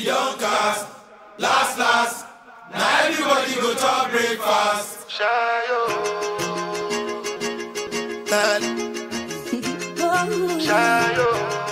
don't cast. Last. Now everybody go to breakfast. Shayo. Shayo.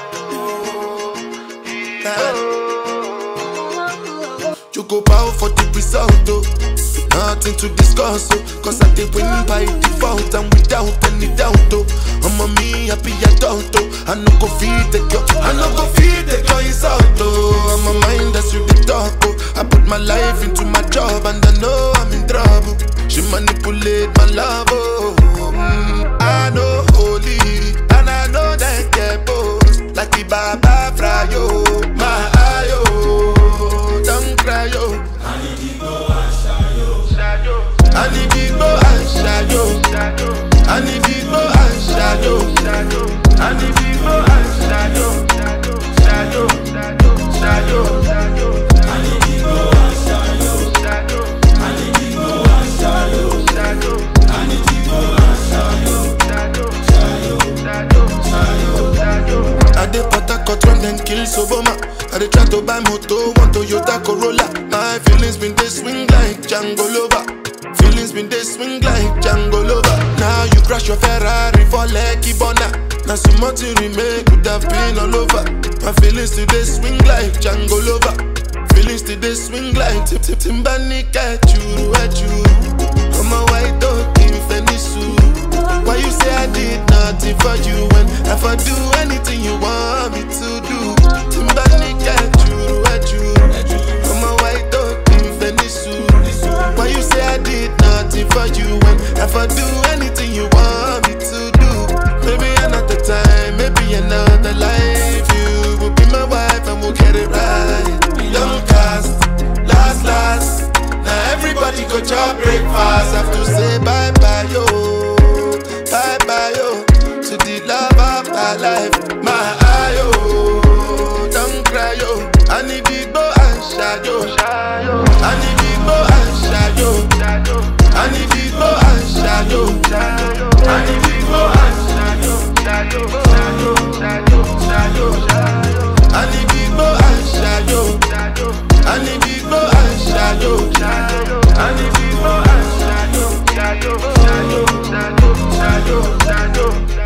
You go bow for the result, oh. Nothing to discuss, oh. Cause I did win by default and without any doubt, oh. I'm a me happy adult, oh. I no go feed the girl, I no go feed the girl insult, oh. I'm a mind that's you the talk, oh. I put my life into my job and I know I'm in trouble. She manipulate my love, oh. I know holy and I know that get both. Like the Baba Frayo, my ayo. Don't cry, yo. I need to go and shayo. I need to go and shayo. I need to go and shayo. I need to go and shayo. Shayo. I need to go and shayo. I need to go and shayo. I need to go and shayo. I dey Port Harcourt when them kill Soboma. I dey try to buy moto, one Toyota Corolla. My feelings been they swing like Django Lover. Feelings been they swing like Django Lover. Now you crash your Ferrari for Lucky Bona. Now some more to remake could have been all over. My feelings today swing like Django Lover. Feelings today swing like Timbani at you. I'm a white dog in Fenisu. Why you say I did nothing for you when if I do anything you want me to do? Timbani at you. I'm a white dog in Venice. Why you say I did nothing for you when if I do anything you want me to do? Maybe another time, maybe another life. You will be my wife and we'll get it right. Don't cast, last. Now everybody go to breakfast. Have to say bye-bye, yo. Bye-bye, yo. To the love of my life, my ayo. Don't cry, yo. I need to go and shayo. I need to go and shayo. I need to go and shayo. I need to go and shayo. I need to go and shayo. I need to go and shayo. I need to go and shayo.